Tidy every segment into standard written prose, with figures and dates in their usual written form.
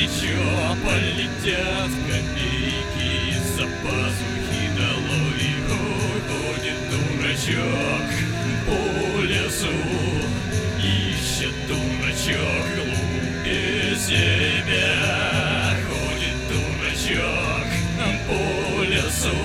плечо полетят копейки, за пазухи долой уходит дурачок по лесу. Ищет дурачок глубже себя, ходит дурачок по лесу.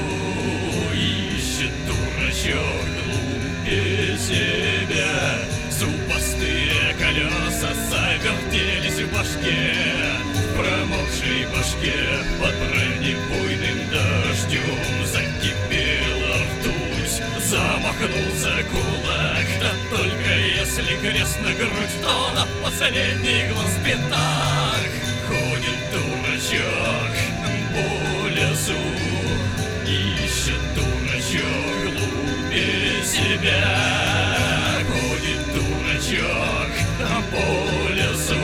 Ищет дурачок глубже себя. Зубастые колеса завертелись в башке, в промокшей башке под бронебойным дождем закипела ртуть, замахнулся кулак. Да только если крест на грудь, то на последний глаз пятак. Ходит дурачок по лесу, ищет дурачок глубже себя. Ходит дурачок по лесу,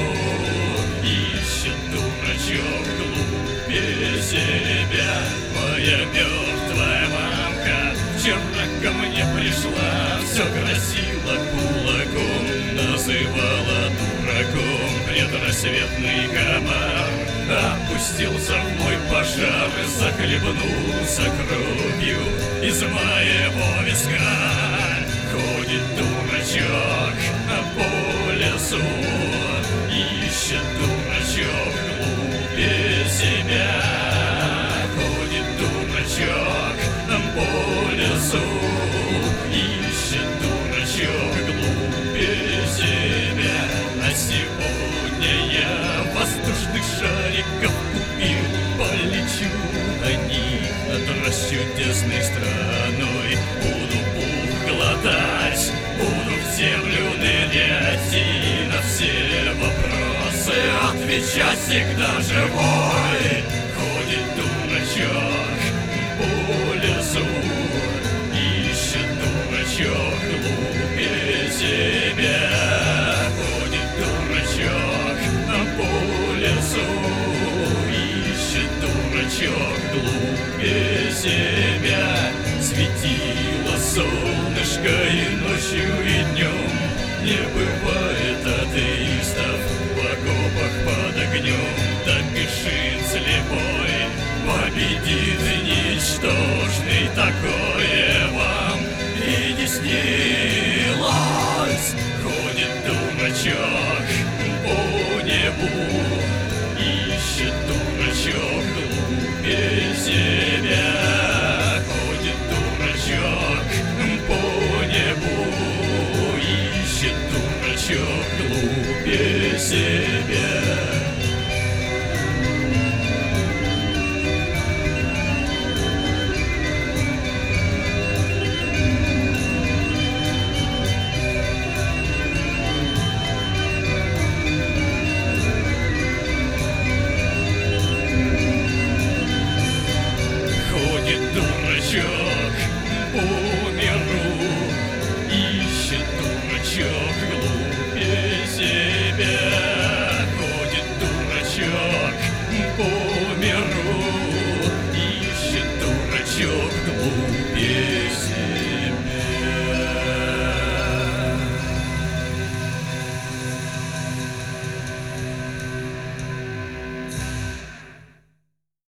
ищет дурачок глубже себя. Моя мертвая мамка вчера ко мне пришла, все грозила кулаком, называла дураком. Предрассветный комар опустился в мой пожар, захлебнулся кровью из моего виска. Ходит дурачок по лесу, ищет дурачок глубже себя. Ходит дурачок по лесу, ищет дурачок глубже себя. А сегодня я воздушных шариков купил, полечу на них над расчудесной страной. Буду пух глотать, буду в землю нырять и на все вопросы отвечать всегда живой. Ходит дурачок по лесу, ищет дурачок глубже себя. Ходит дурачок по лесу, ищет дурачок глубже себя. Светило солнышко и ночью, и днем, не бывает атеистов в окопах под огнем. Да бежит слепой, победит ничтожный, такое вам и не снилось. Ходит дурачок по небу, ищет дурачок глубже себя. Ходит дурачок по небу, ищет дурачок глубже себя. Дурачок по миру, ищет дурачок глубже себя. Ходит дурачок по миру, ищет дурачок глубже себя.